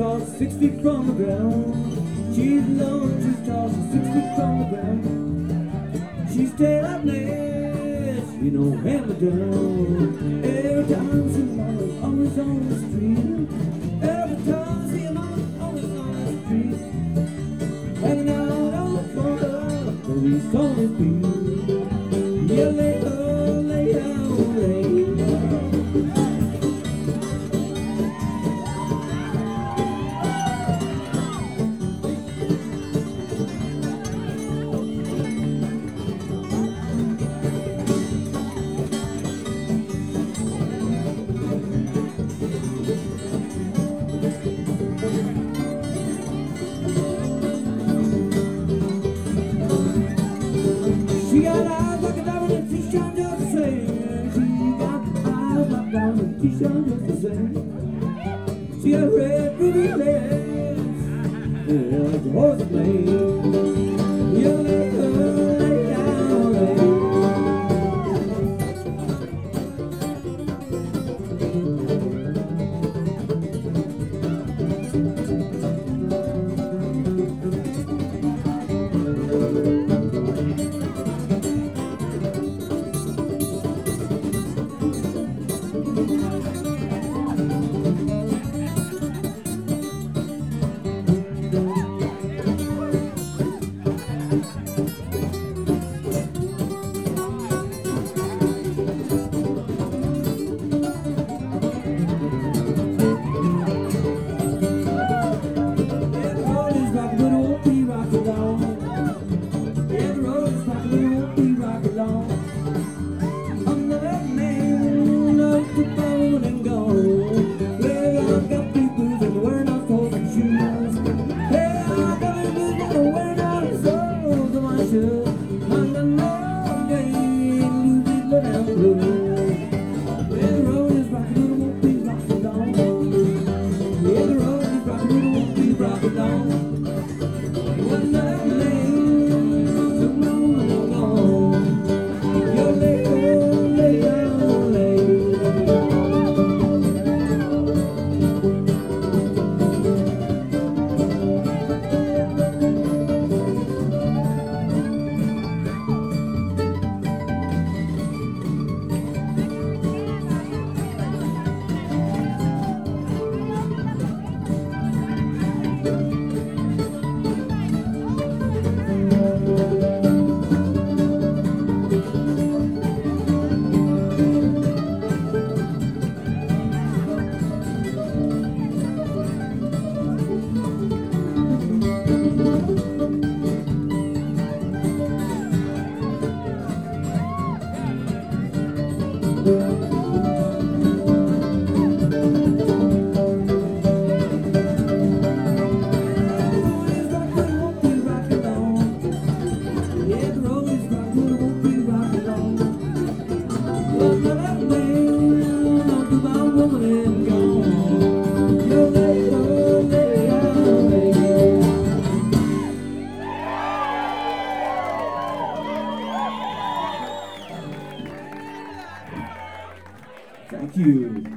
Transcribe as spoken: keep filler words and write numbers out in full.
tall, she's six feet from the ground. She's long, she's tall, she's six feet from the ground. She's tail up next, you know, hammer down. Every time she mama's always on the street. Every time I see her mama's always on the street. Hanging out on the corner, where we saw his feet. Yeah, lay her, lay her, lay her. She got eyes like a diamond and she shine just the same. She got eyes like diamonds and she shine just the same. She got red ruby legs, yeah, like a horse's mane. Yeah, lay her, lay down, lay. Thank you.